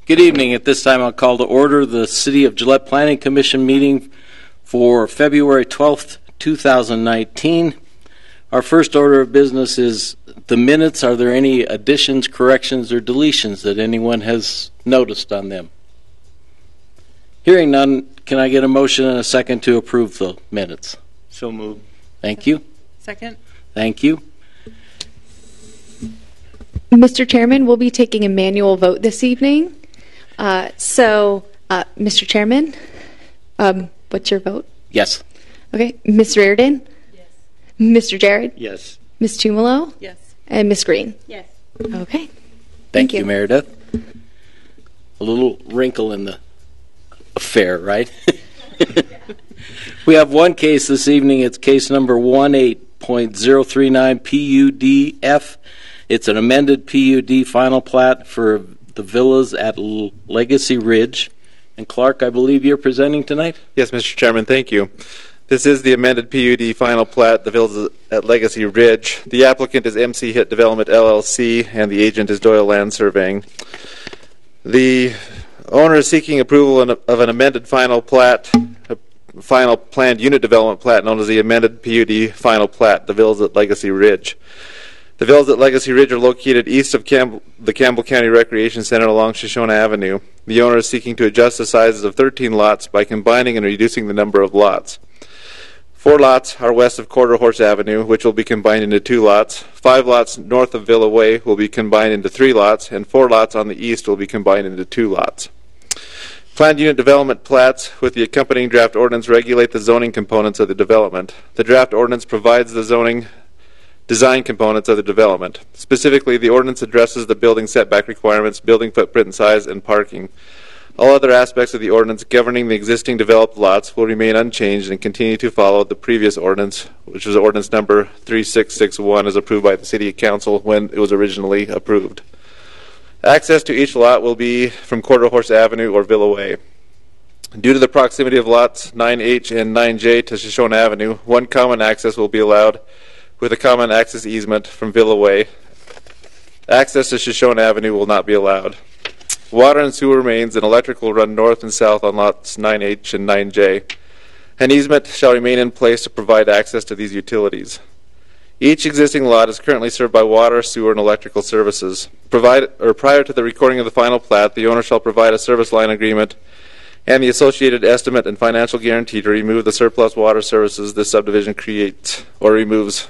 Good evening. At this time, I'll call to order the City of Gillette Planning Commission meeting for February 12th, 2019. Our first order of business is the minutes. Are there any additions, corrections, or deletions that anyone has noticed on them? Hearing none, can I get a motion and a second to approve the minutes? So moved. Thank you. Second. Thank you. Mr. Chairman, we'll be taking a manual vote this evening. Mr. Chairman, what's your vote? Yes. Okay. Ms. Reardon? Yes. Mr. Jared? Yes. Ms. Tumalo? Yes. And Ms. Green? Yes. Okay. Thank you, Meredith. A little wrinkle in the affair, right? We have one case this evening. It's case number 18.039 PUDF. It's an amended PUD final plat for the villas at Legacy Ridge. And Clark, I believe you're presenting tonight? Yes, Mr. Chairman, thank you. This is the amended PUD final plat, the villas at Legacy Ridge. The applicant is MC Hit Development LLC, and the agent is Doyle Land Surveying. The owner is seeking approval of an amended final plat, a final planned unit development plat known as the amended PUD final plat, the villas at Legacy Ridge. The villas at Legacy Ridge are located east of the Campbell County Recreation Center along Shoshone Avenue. The owner is seeking to adjust the sizes of 13 lots by combining and reducing the number of lots. 4 lots are west of Quarter Horse Avenue, which will be combined into 2 lots. 5 lots north of Villa Way will be combined into 3 lots, and 4 lots on the east will be combined into 2 lots. Planned unit development plats with the accompanying draft ordinance regulate the zoning components of the development. The draft ordinance provides the zoning design components of the development. Specifically, the ordinance addresses the building setback requirements, building footprint and size, and parking. All other aspects of the ordinance governing the existing developed lots will remain unchanged and continue to follow the previous ordinance, which was ordinance number 3661 as approved by the City Council when it was originally approved. Access to each lot will be from Quarter Horse Avenue or Villa Way. Due to the proximity of lots 9H and 9J to Shoshone Avenue, one common access will be allowed with a common access easement from Villa Way. Access to Shoshone Avenue will not be allowed. Water and sewer mains and electric will run north and south on lots 9H and 9J. An easement shall remain in place to provide access to these utilities. Each existing lot is currently served by water, sewer, and electrical services. Prior to the recording of the final plat, the owner shall provide a service line agreement and the associated estimate and financial guarantee to remove the surplus water services this subdivision creates or remove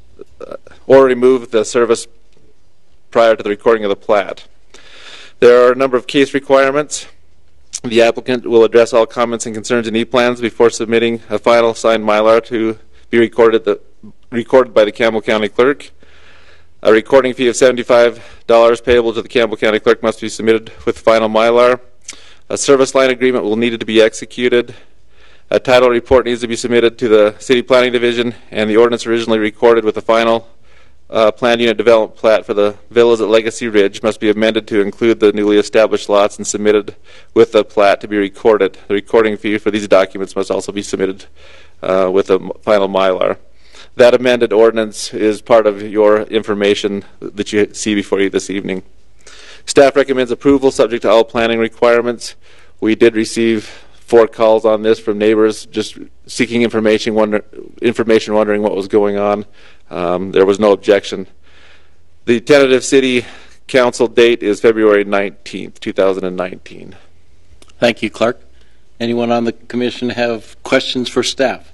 the service prior to the recording of the plat. There are a number of case requirements. The applicant will address all comments and concerns in E-plans before submitting a final signed Mylar to be recorded by the Campbell County Clerk. A recording fee of $75 payable to the Campbell County Clerk must be submitted with the final Mylar. A service line agreement will need to be executed. A title report needs to be submitted to the City Planning Division, and the ordinance originally recorded with the final planned unit development plat for the villas at Legacy Ridge must be amended to include the newly established lots and submitted with the plat to be recorded. The recording fee for these documents must also be submitted with the final Mylar. That amended ordinance is part of your information that you see before you this evening. Staff recommends approval subject to all planning requirements. We did receive 4 calls on this from neighbors just seeking information, wondering what was going on. There was no objection. The tentative City Council date is February 19th, 2019. Thank you, Clark. Anyone on the commission have questions for staff?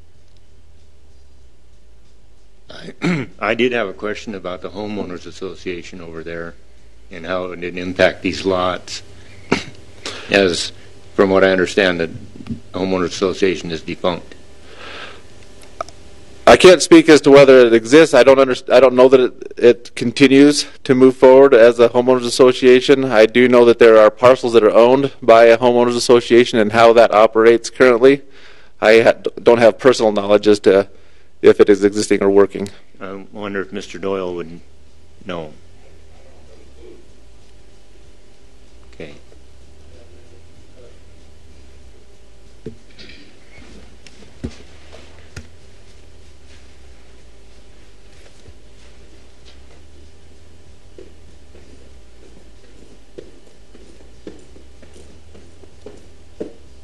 I did have a question about the homeowners association over there and how it did impact these lots. As from what I understand, the homeowners association is defunct. I can't speak as to whether it exists. I don't know that it continues to move forward as a homeowners association. I do know that there are parcels that are owned by a homeowners association and how that operates currently. I don't have personal knowledge as to if it is existing or working. I wonder if Mr. Doyle would know. Okay.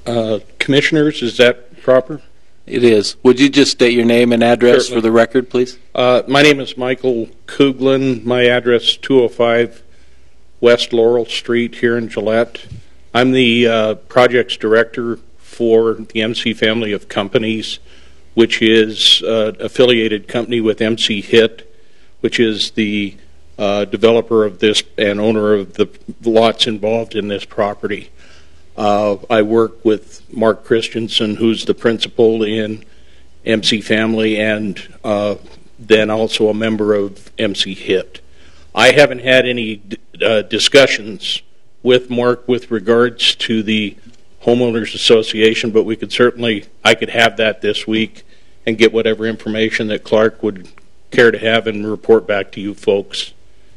Commissioners, is that proper? It is. Would you just state your name and address Certainly. for the record, please? My name is Michael Kuglin. My address 205 West Laurel Street here in Gillette. I'm the projects director for the MC family of companies, which is an affiliated company with MC HIT, which is the developer of this and owner of the lots involved in this property. I work with Mark Christensen, who's the principal in MC Family, and then also a member of MC HIT. I haven't had any discussions with Mark with regards to the Homeowners Association, but we could certainly, I could have that this week and get whatever information that Clark would care to have and report back to you folks.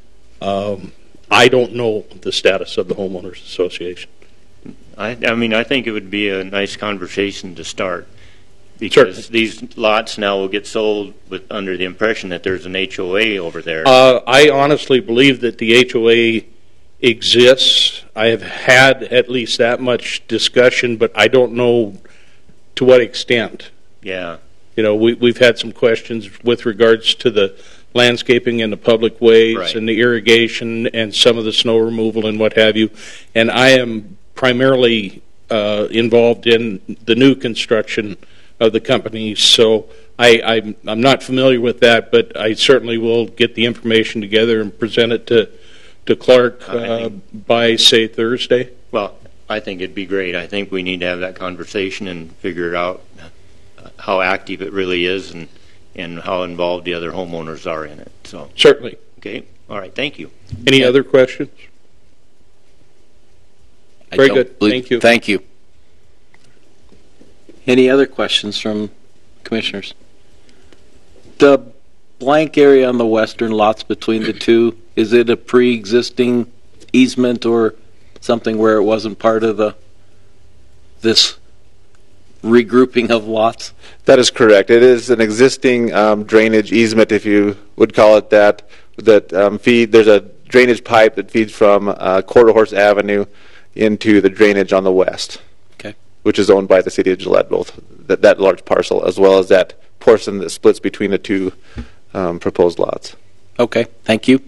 I don't know the status of the Homeowners Association. I mean, I think it would be a nice conversation to start, because these lots now will get sold under the impression that there's an HOA over there. I honestly believe that the HOA exists. I have had at least that much discussion, but I don't know to what extent. Yeah. You know, we've had some questions with regards to the landscaping and the public ways Right. and the irrigation and some of the snow removal and what have you. And I am primarily involved in the new construction of the company, so I'm not familiar with that, but I certainly will get the information together and present it to Clark by, say, Thursday. Well, I think it'd be great. I think we need to have that conversation and figure out how active it really is and how involved the other homeowners are in it. So, Certainly. okay. All right. Thank you. Any other questions? I Very don't good. believe- Thank you. Thank you. Any other questions from commissioners? The blank area on the western lots between the two, is it a pre-existing easement or something where it wasn't part of this regrouping of lots? That is correct. It is an existing drainage easement, if you would call it that. There's a drainage pipe that feeds from Quarter Horse Avenue into the drainage on the west, Okay. which is owned by the city of Gillette, both that large parcel as well as that portion that splits between the two proposed lots. Okay, thank you.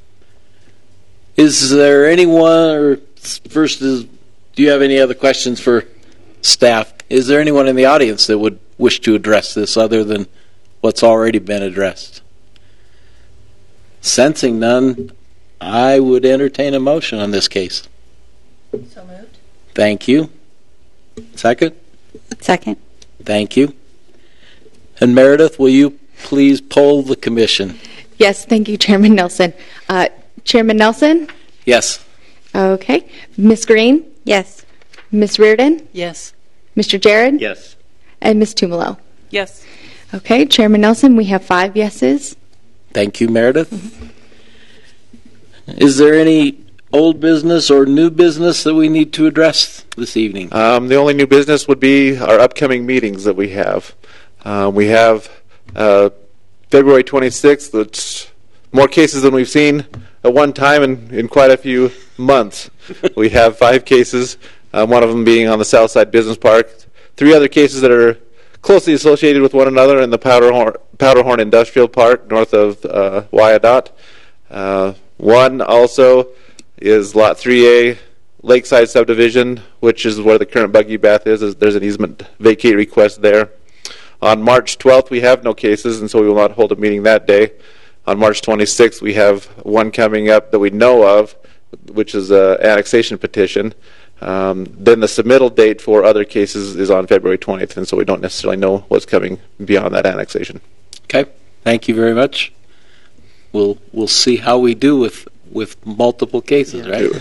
Is there anyone, or first do you have any other questions for staff? Is there anyone in the audience that would wish to address this other than what's already been addressed? Sensing none, I would entertain a motion on this case. So moved. Thank you. Second? Second. Thank you. And Meredith, will you please poll the commission? Yes, thank you, Chairman Nelson. Chairman Nelson? Yes. Okay. Ms. Green? Yes. Ms. Reardon? Yes. Mr. Jared? Yes. And Ms. Tumalo? Yes. Okay, Chairman Nelson, we have 5 yeses. Thank you, Meredith. Is there any old business or new business that we need to address this evening? The only new business would be our upcoming meetings that we have. We have February 26th. It's more cases than we've seen at one time in quite a few months. We have 5 cases, one of them being on the South Side Business Park. 3 other cases that are closely associated with one another in the Powderhorn Industrial Park north of Wyandotte. One also is Lot 3A, Lakeside Subdivision, which is where the current buggy bath is. There's an easement vacate request there. On March 12th, we have no cases, and so we will not hold a meeting that day. On March 26th, we have one coming up that we know of, which is an annexation petition. Then the submittal date for other cases is on February 20th, and so we don't necessarily know what's coming beyond that annexation. Okay, thank you very much. We'll see how we do with multiple cases, right?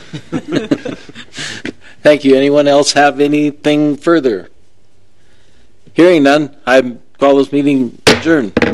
Thank you. Anyone else have anything further? Hearing none, I call this meeting adjourned.